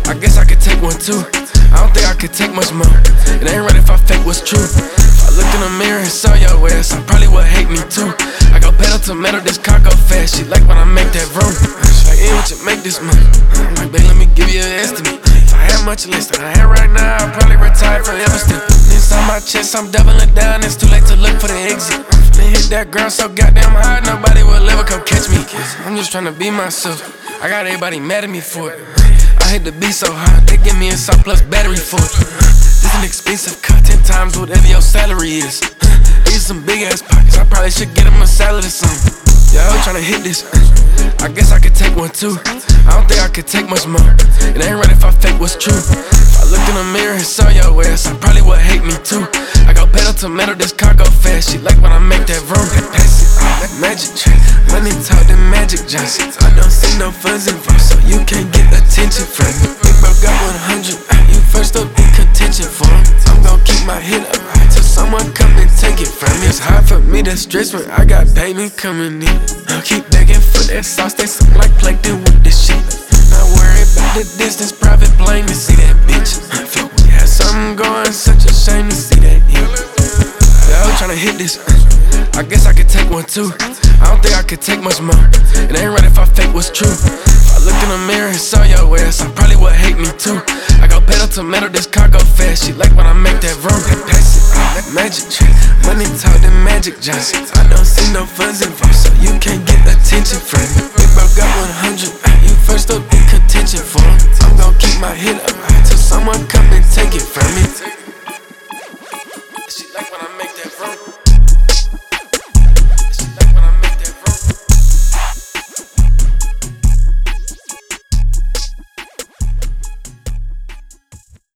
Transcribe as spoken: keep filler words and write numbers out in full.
I guess I could take one too. I don't think I could take much more. It ain't right if I fake what's true. If I looked in the mirror and saw your ass, I probably would hate me too. I go pedal to metal, this car go fast. She like when I make that room. She like, ain't what you make this money. I'm like, babe, let me give you an estimate. If I had much less than I had right now, I'd probably retire forever still. Inside my chest, I'm doubling down. It's too late to look for the exit. Then hit that girl so goddamn hard, nobody will ever come catch me. I'm just tryna be myself. I got everybody mad at me for it. I hate the beat so hard, they give me a surplus battery for it. This an expensive car, ten times whatever your salary is. These some big ass pockets, I probably should get him a salad or something. Yeah, I was tryna hit this. I guess I could take one too. I don't think I could take much more. It ain't right if I fake what's true. If I looked in the mirror and saw your ass, I probably would hate me too. I go pedal to metal, this car go fast. She like when I make that room. Pass it, that magic trick. Money talk, the Magic Johnson. I don't see no funds involved, so you can't get attention from me. Big bro got one hundred, you first up in contention for him. I'm gon' keep my head up till someone come and take it from me. It's hard for me to stress when I got payment coming in. I'll keep begging for that sauce, they something like plankton with this shit. Not worried about the distance, private plane to see that bitch. Fuck, we had something going, such a shame to see that here. Yeah, I was tryna hit this. I guess I could take one too. I don't think I could take much more. It ain't right if I fake what's true. If I looked in the mirror and saw your ass, I probably would hate me too. I go pedal to metal, this car go fast. She like when I make that room. Pass it, that magic trick. Money talk, the Magic Johnson. I don't see no funds involved, so you can't get attention from me. Big bro got one hundred, you first up in contention for him. I'm gon' keep my head up till someone come and take it from me.